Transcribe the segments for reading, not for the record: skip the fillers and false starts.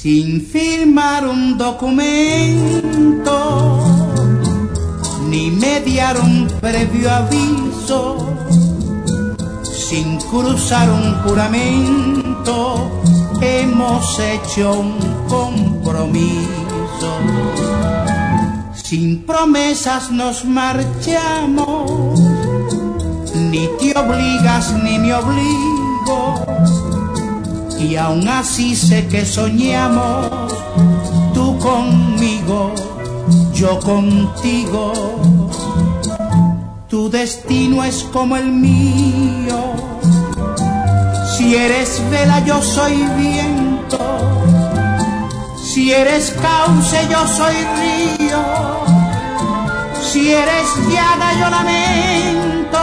sin firmar un documento, ni mediar un previo aviso, sin cruzar un juramento, hemos hecho un compromiso. Sin promesas nos marchamos, ni te obligas ni me obligo, y aún así sé que soñamos, tú conmigo, yo contigo. Tu destino es como el mío, si eres vela yo soy viento, si eres cauce yo soy río, si eres llaga yo lamento.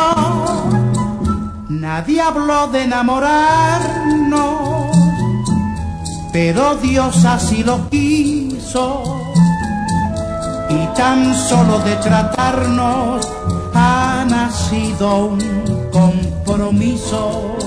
Nadie habló de enamorarnos, pero Dios así lo quiso, y tan solo de tratarnos ha nacido un compromiso.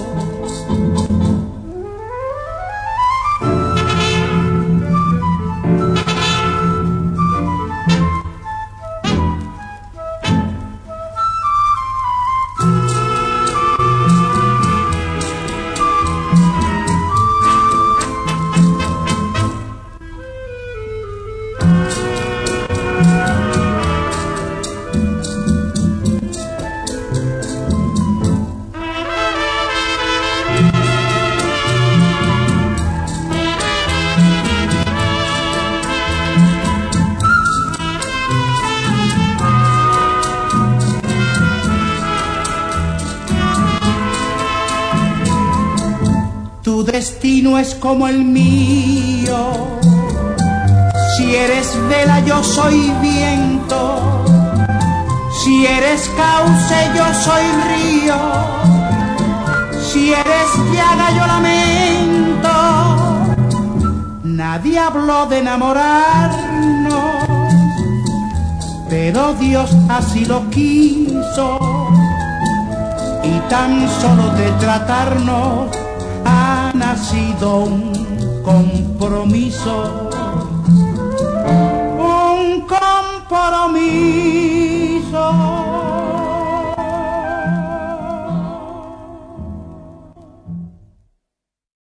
Tu destino es como el mío, si eres vela yo soy viento, si eres cauce yo soy río, si eres llaga yo lamento. Nadie habló de enamorarnos, pero Dios así lo quiso, y tan solo de tratarnos ha nacido un compromiso, un compromiso.